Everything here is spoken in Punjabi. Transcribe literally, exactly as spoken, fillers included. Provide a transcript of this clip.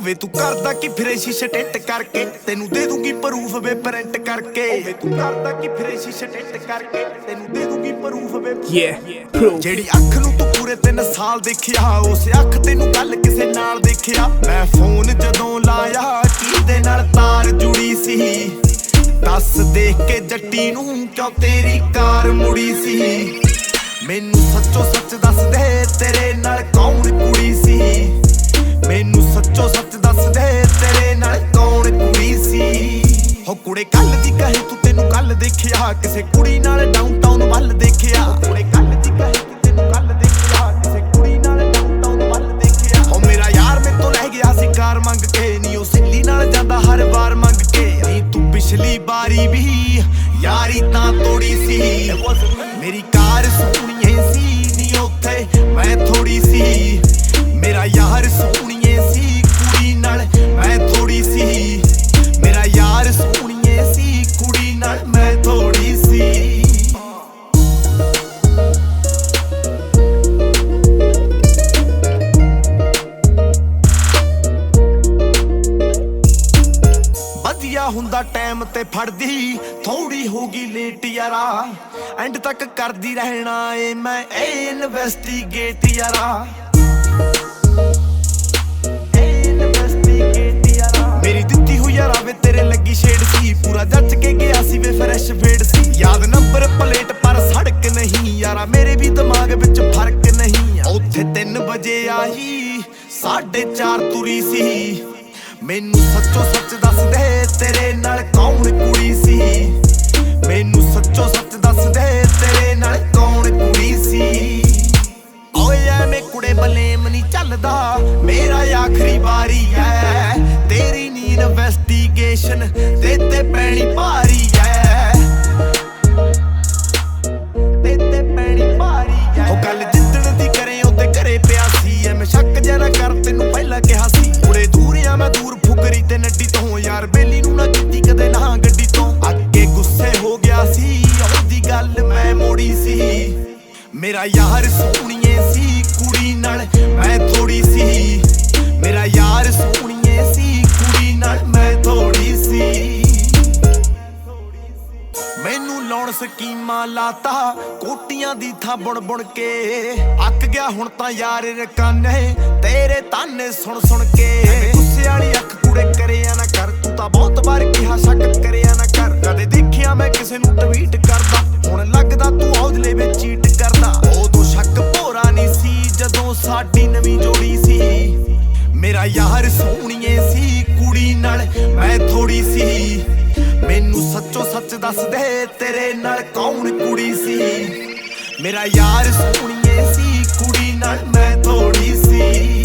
ਵੇ ਤੂੰ ਕਰਦਾ ਕੀ ਫਿਰੇ ਸ਼ੀਸ਼ੇ ਟਿੱਟ ਕਰਕੇ, ਤੈਨੂੰ ਦੇ ਦੂੰਗੀ ਪ੍ਰੂਫ ਵੇ ਪ੍ਰਿੰਟ ਕਰਕੇ। ਵੇ ਤੂੰ ਕਰਦਾ ਕੀ ਫਿਰੇ ਸ਼ੀਸ਼ੇ ਟਿੱਟ ਕਰਕੇ, ਤੈਨੂੰ ਦੇ ਦੂੰਗੀ ਪ੍ਰੂਫ ਵੇ ਜਿਹੜੀ ਅੱਖ ਨੂੰ ਤੂੰ ਪੂਰੇ ਤਿੰਨ ਸਾਲ ਦੇਖਿਆ, ਉਸ ਅੱਖ ਤੈਨੂੰ ਕੱਲ ਕਿਸੇ ਨਾਲ ਦੇਖਿਆ। ਮੈਂ ਫੋਨ ਜਦੋਂ ਲਾਇਆ ਕਿਹਦੇ ਨਾਲ ਤਾਰ ਜੁੜੀ ਸੀ, ਦੱਸ ਦੇਖ ਕੇ ਜੱਟੀ ਨੂੰ ਕਿਉਂ ਤੇਰੀ ਕਾਰ ਮੁੜੀ ਸੀ। ਮੈਨੂੰ ਸੱਚੋ ਸੱਚ ਦੱਸ ਦੇ ਤੇਰੇ ਨਾਲ ਕੌਣ ਕੁੜੀ ਸੀ, ਮੈਨੂੰ ਸੱਚੋ ਸੱਚ ਦੱਸ ਦੇ ਤੇਰੇ ਨਾਲ ਕੌਣ ਕੁੜੀ ਸੀ। ਹੋ ਕੁੜੇ ਕੱਲ ਦੀ ਕਹੇ ਤੂੰ ਤੈਨੂੰ ਕੱਲ ਦੇਖਿਆ, ਕਿਸੇ ਕੁੜੀ ਨਾਲ ਡਾਊਨਟਾਊਨ ਵੱਲ ਦੇਖਿਆ। ਕੁੜੇ ਕੱਲ ਦੀ ਕਹੇ ਤੂੰ ਤੈਨੂੰ ਕੱਲ ਦੇਖਿਆ, ਕਿਸੇ ਕੁੜੀ ਨਾਲ ਡਾਊਨਟਾਊਨ ਵੱਲ ਦੇਖਿਆ। ਹੋ ਮੇਰਾ ਯਾਰ ਮੇਰੇ ਤੋਂ ਲੈ ਗਿਆ ਸੀ ਕਾਰ ਮੰਗ ਕੇ, ਨੀ ਉਹ ਸਿੱਲੀ ਨਾਲ ਜਾਂਦਾ ਹਰ ਵਾਰ ਮੰਗ ਕੇ। ਨੀ ਤੂੰ ਪਿਛਲੀ ਵਾਰੀ ਵੀ ਯਾਰੀ ਤਾਂ ਤੋੜੀ ਸੀ, ਮੇਰੀ ਕਾਰ ਸੋਹਣੀਏ ਸੀ ਨੀ ਉੱਥੇ ਮੈਂ ਥੋੜੀ ਸੀ। ਮੇਰਾ ਯਾਰ ਸੋਹਣੀਏ ਸੀ ਕੁੜੀ ਨਾਲ ਮੈਂ ਥੋੜੀ ਸੀ, ਮੇਰਾ ਯਾਰ ਸੋਹਣੀਏ ਸੀ ਕੁੜੀ ਨਾਲ ਮੈਂ ਥੋੜੀ ਸੀ। ਵਧੀਆ ਹੁੰਦਾ ਟਾਈਮ ਤੇ ਫੜਦੀ, ਥੋੜੀ ਹੋਗੀ ਲੇਟ ਯਾਰਾ, ਐਂਡ ਤੱਕ ਕਰਦੀ ਰਹਿਣਾ ਏ ਮੈਂ ਇਹ ਇਨਵੈਸਟੀਗੇਟ ਯਾਰਾ। ਮੇਰੀ ਦਿੱਤੀ ਹੋਈ ਯਾਰਾ ਵੇ ਤੇਰੇ ਲੱਗੀ ਸ਼ੇਡ ਸੀ, ਪੂਰਾ ਜੱਜ ਕੇ ਗਿਆ ਸੀ ਵੇ ਫਰੈਸ਼ ਫੇਡ ਸੀ। ਯਾਦ ਨੰਬਰ ਪਲੇਟ ਪਰ ਸੜਕ ਨਹੀਂ ਯਾਰਾ, ਮੇਰੇ ਵੀ ਦਿਮਾਗ ਵਿੱਚ ਫਰਕ ਨਹੀਂ। ਉੱਥੇ ਤਿੰਨ ਵਜੇ ਆਈ ਸਾਢੇ ਚਾਰ ਤੁਰੀ ਸੀ, ਮੈਨੂੰ ਸੱਚੋ ਸੱਚ ਦੱਸ ਦੇ ਤੇਰੇ ਨਾਲ ਕੌਣ ਕੁੜੀ ਸੀ, ਮੈਨੂੰ ਸੱਚੋ ਸੱਚ ਦੱਸ ਦੇ ਤੇਰੇ ਨਾਲ ਕੌਣ ਕੁੜੀ ਸੀ। ਓਏ ਐਵੇਂ ਕੁੜੇ ਬਲੇਮ ਨਹੀਂ ਚੱਲਦਾ, ਮੇਰਾ ਆਖਰੀ ਵਾਰੀ ਐ, ਤੇਰੀ ਨੀ ਇਨਵੈਸਟੀਗੇਸ਼ਨ ਤੇ ਤੇ ਪੈਣੀ ਭਾਰੀ ਐ, ਤੇ ਤੇ ਪੈਣੀ ਭਾਰੀ ਐ। ਉਹ ਗੱਲ ਜਿੱਦਣ ਦੀ ਕਰੇ ਉਹਦੇ ਘਰੇ ਪਿਆ ਸੀ, ਐਵੇਂ ਸ਼ੱਕ ਜਿਹਾ ਨਾ ਕਰ ਤੈਨੂੰ ਪਹਿਲਾਂ ਕਿਹਾ ਸੀ। ਕੁੜੇ ਦੂਰਿਆ ਮੈਂ ਦੂਰ ਫੁਕਰੀ ਤੇ ਨੱਡੀ ਤੋਂ, ਯਾਰ ਬੇਲੀ ਨੂੰ ਨਾ ਕੀਤੀ ਕਦੇ ਨਾ ਗੱਡੀ ਤੋਂ। ਅੱਗੇ ਗੁੱਸੇ ਹੋ ਗਿਆ ਸੀ ਉਹਦੀ ਗੱਲ ਮੈਂ ਮੋੜੀ ਸੀ, ਮੇਰਾ ਯਾਰ ਸੋਹਣੀਏ ਸੀ ਕੁੜੀ ਨਾਲ ਮੈਂ ਥੋੜੀ ਸੀ, ਮੇਰਾ ਯਾਰ ਸੋਹਣੀਏ ਸੀ ਕੁੜੀ ਨਾਲ ਮੈਂ ਥੋੜੀ ਸੀ। ਮੈਨੂੰ ਲਾਉਣ ਸਕੀਮਾਂ ਲਾਤਾ ਕੋਟੀਆਂ ਦੀ ਥਾਂ ਬੁਣ ਬੁਣ ਕੇ, ਅੱਕ ਗਿਆ ਹੁਣ ਤਾਂ ਯਾਰ ਰਕਾਨੇ ਤੇਰੇ ਤਾਨੇ ਸੁਣ ਸੁਣ ਕੇ। ਗੁੱਸੇ ਵਾਲੀ ਅੱਖ ਕੁੜੇ ਕਰਿਆ ਨਾ ਕਰ, ਤੂੰ ਤਾਂ ਬਹੁਤ ਵਾਰ ਕਿਹਾ ਸ਼ੱਕ ਕਰਿਆ ਨਾ ਕਰ। ਕਦੇ ਦੇਖਿਆ ਮੈਂ ਕਿਸੇ ਨੂੰ ਟਵੀਟ ਕਰਦਾ, ਹੁਣ ਲੱਗਦਾ ਤੂੰ ਔਜਲੇ ਵਿੱਚ ਚੀਟ ਕਰਦਾ। ਉਦੋਂ ਸ਼ੱਕ ਭੋਰਾ ਨਹੀਂ ਸੀ ਜਦੋਂ ਸਾਡੀ ਨਵੀਂ ਜੋੜੀ ਸੀ, ਮੇਰਾ ਯਾਰ ਸੋਹਣੀਏ ਸੀ ਕੁੜੀ ਨਾਲ ਮੈਂ ਥੋੜੀ ਸੀ। ਮੈਨੂੰ ਸੱਚੋ ਸੱਚ ਦੱਸ ਦੇ ਤੇਰੇ ਨਾਲ ਕੌਣ ਕੁੜੀ ਸੀ, ਮੇਰਾ ਯਾਰ ਸੋਹਣੀਏ ਸੀ ਕੁੜੀ ਨਾਲ ਮੈਂ ਥੋੜੀ ਸੀ।